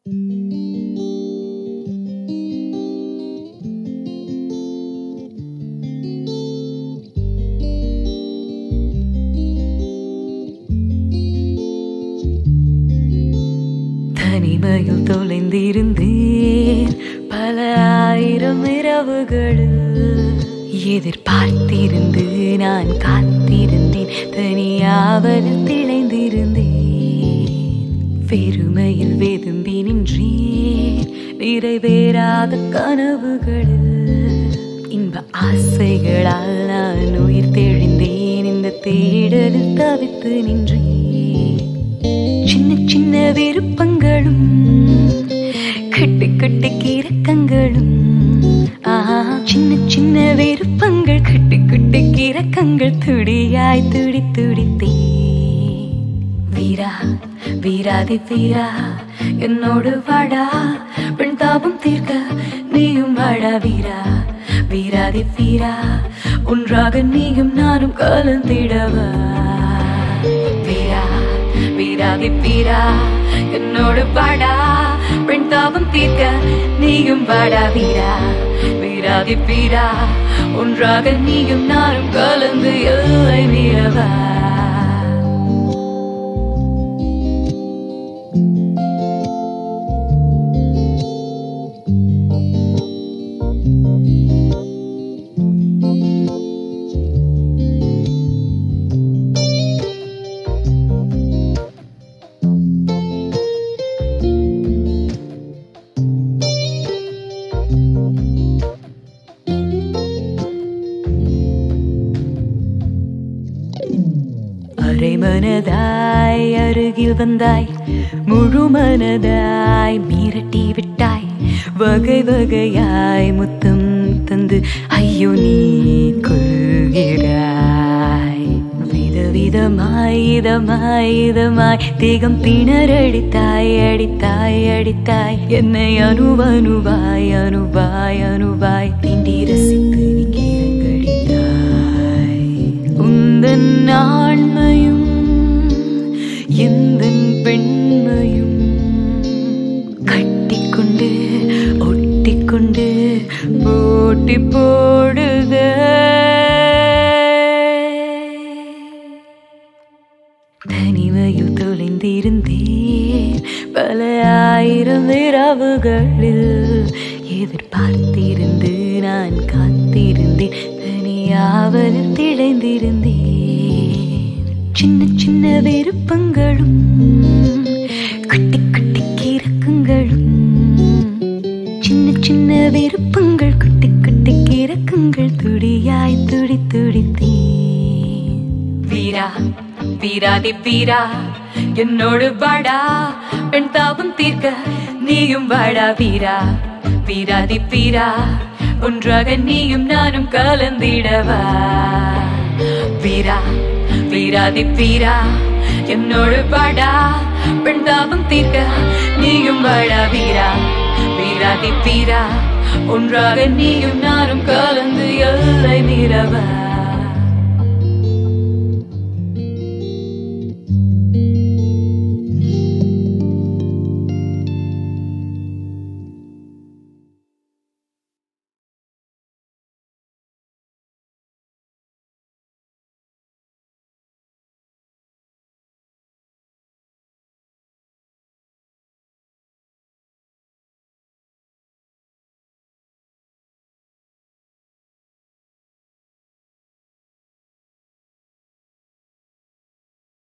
தனிமையில் தொலைந்திருந்தேன் பல ஆயிரம் இரவுகளில். எதிர்பார்த்திருந்து நான் காத்திருந்தேன், தனியாவலில் திளைந்திருந்தேன். பெருமையில் வெதும்பி நின்றேன் நிறைவேறாத கனவுகளில். இன்ப ஆசைகளால் நான் உயிர் தெழுந்தேன், இந்த தேடலில் தவித்து நின்றேன். சின்ன சின்ன விருப்பங்களும் கட்டு கட்டு கிறக்கங்களும், சின்ன சின்ன விருப்பங்கள் கட்டு கட்டு கிறக்கங்கள், துடியாய் துடி துடித்தே. வீரா வீராதி வீரா என்னோடு வாடா, பெண் தாபம் தீர்க்க நீயும் வாடா. வீரா வீராதி வீரா ஒன்றாக நீயும் நானும் கலந்திடவா. வீரா வீராதி வீரா என்னோடு வாடா, பெண் தாபம் தீர்க்க நீயும் வாடா. வீரா வீராதி வீரா ஒன்றாக நீயும் நானும் கலந்து எல்லை மீறவா. அரை மனதாய் அருகில் வந்தாய், முழு மனதாய் மிரட்டி விட்டாய். வகை வகையாய் முத்தம் தந்து ஐயோ நீ கொள்கிறாய். விதவிதமாய் இதமாய் இதமாய் தேகம் திணறடித்தாய், அடித்தாய் அடித்தாய். என்னை அணுவணுவாய் அணுவாய் அணுவாய் தீண்டி ரசித்து உந்தன் ஆண்மையும் எந்தன் பெண்மையும் கட்டிக்கொண்டு ஒட்டிக்கொண்டு போட்டி போடுதே. தனிமையில் தொலைந்திருந்தேன் பல ஆயிரம் இரவுகளில். எதிர்பார்த்திருந்து நான் காத்திருந்தேன், தனியாவலில் திளைந்திருந்தேன். சின்ன சின்ன விருப்பங்களும் கட்டி கட்டி கிறக்கங்களும், சின்ன சின்ன விருப்பங்கள் கட்டி கட்டி கிறக்கங்கள், துடியாய் துடி துடித்தேன். வீரா வீராதி வீரா என்னோடு வாடா, பெண் தாபம் தீர்க்க நீயும் வாடா. வீரா வீராதி வீரா ஒன்றாக நீயும் நானும் கலந்திடவா. வீரா வீராதி வீரா என்னோடு வாடா, பெண் தாபம் தீர்க்க நீயும் வாடா. வீரா வீராதி வீரா ஒன்றாக நீயும் நானும் கலந்து எல்லை மீறவா.